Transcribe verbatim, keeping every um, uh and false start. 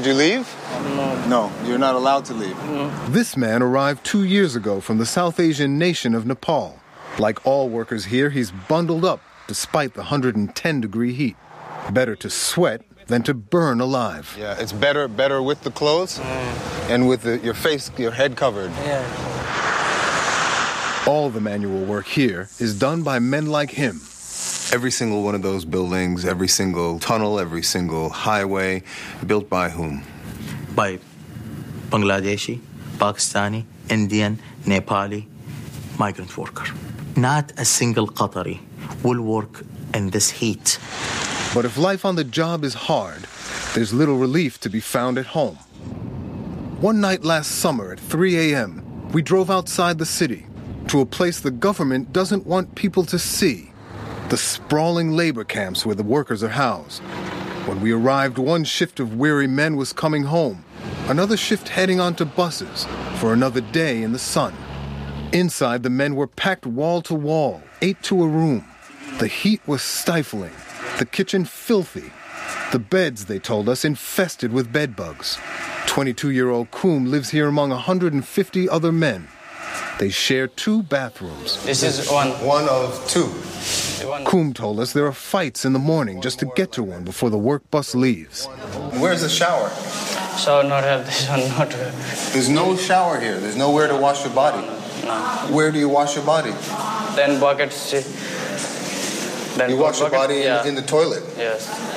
Did you leave? No. No, you're not allowed to leave. No. This man arrived two years ago from the South Asian nation of Nepal. Like all workers here, he's bundled up despite the one hundred ten degree heat. Better to sweat than to burn alive. Yeah, it's better better with the clothes Mm. and with the, your face, your head covered. Yeah. All the manual work here is done by men like him. Every single one of those buildings, every single tunnel, every single highway, built by whom? By Bangladeshi, Pakistani, Indian, Nepali migrant worker. Not a single Qatari will work in this heat. But if life on the job is hard, there's little relief to be found at home. One night last summer at three a.m., we drove outside the city to a place the government doesn't want people to see, the sprawling labor camps where the workers are housed. When we arrived, one shift of weary men was coming home, another shift heading onto buses for another day in the sun. Inside, the men were packed wall to wall, eight to a room. The heat was stifling, the kitchen filthy, the beds, they told us, infested with bed bugs. twenty-two-year-old Koom lives here among one hundred fifty other men. They share two bathrooms. This is one. One of two. One. Koom told us there are fights in the morning just to get to one before the work bus leaves. Where's the shower? So not have this one, not have. There's no shower here. There's nowhere to wash your body. No. Where do you wash your body? Then buckets. Then You wash your bucket- body in, yeah. in the toilet. Yes.